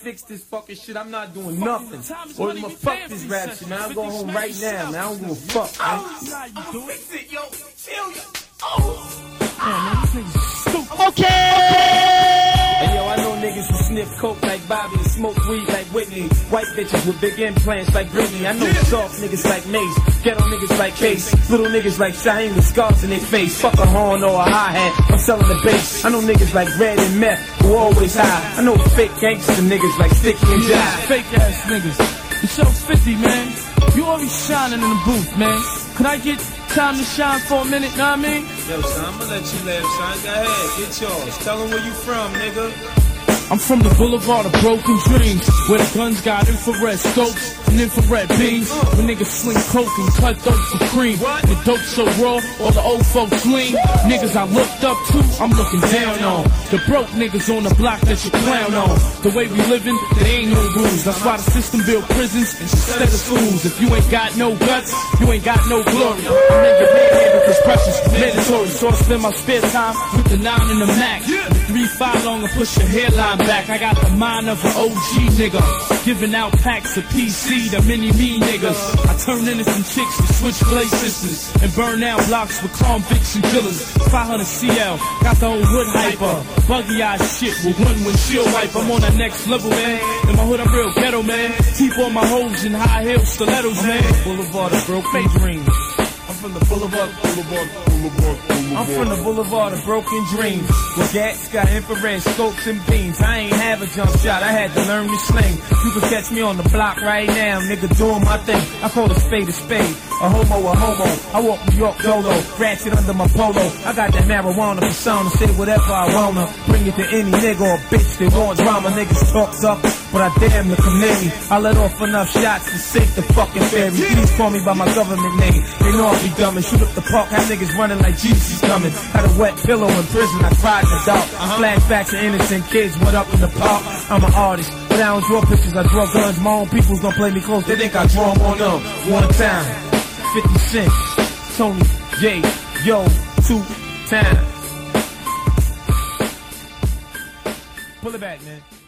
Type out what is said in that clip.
fix this fucking shit, I'm not doing nothing. Or I'ma fuck this rap shit, man. I'm going home right now, man. I don't give a fuck, man. I'll fix it, yo. Chill, yo. Oh. Man, this nigga's stupid. Okay. Hey, yo, I know niggas who sniff coke like Bobby and smoke weed like Whitney. White bitches with big implants like Britney. I know soft niggas like Mace, ghetto niggas like Case, little niggas like Shaheen with scars in their face. Fuck a horn or a hi-hat, I'm selling the bass. I know niggas like Red and Meth who always high. I know fake gangster niggas like Sticky and Jive. Fake ass niggas. The show's 50, man. You always shining in the booth, man. Could I get time to shine for a minute, know what I mean? Yo, son, I'ma let you laugh, son. Go ahead, get yours. Tell them where you from, nigga. I'm from the boulevard of broken dreams, where the guns got infrared scopes and infrared beams. When niggas sling coke and cut dope for cream. The dope so raw, all the old folks lean. Niggas I looked up to, I'm looking down on. The broke niggas on the block that you clown on. The way we living, there ain't no rules. That's why the system built prisons instead of schools. If you ain't got no guts, you ain't got no glory. I'm in your manhandle cause precious mandatory. So I spend my spare time with the 9 and the Mac. The 3-5 long and push your hairline back. I got the mind of an OG nigga, giving out packs of PC to mini-me niggas. I turn into some chicks with switchblade sisters and burn out blocks with convicts and killers. 500 CL, got the old hood hyper, buggy-eyed shit with one windshield wiper. I'm on that next level, man. In my hood, I'm real ghetto, man. Keep all my hoes in high heel stilettos, man. Boulevard of broken dreams. I'm from the boulevard. I'm from the boulevard of broken dreams, where gats got infrared scopes and beams. I ain't have a jump shot, I had to learn to sling. You can catch me on the block right now, nigga, doing my thing. I call a spade, a homo a homo. I walk New York Dolo, ratchet under my polo. I got that marijuana persona, say whatever I wanna. Bring it to any nigga or bitch that want drama. Niggas talk tough, but I damn to come near me. I let off enough shots to sink the fucking ferry. Please call me by my government name. They know I'll be dumb and shoot up the park. Have niggas running like Jesus coming. Had a wet pillow in prison, I cried in the dark. Flashbacks of innocent kids, what up in the park? I'm an artist, but I don't draw pictures, I draw guns. My own people's gonna play me close, they think I draw them on them. One time, 50 Cent, Tony J, yo, 2 times. Pull it back, man.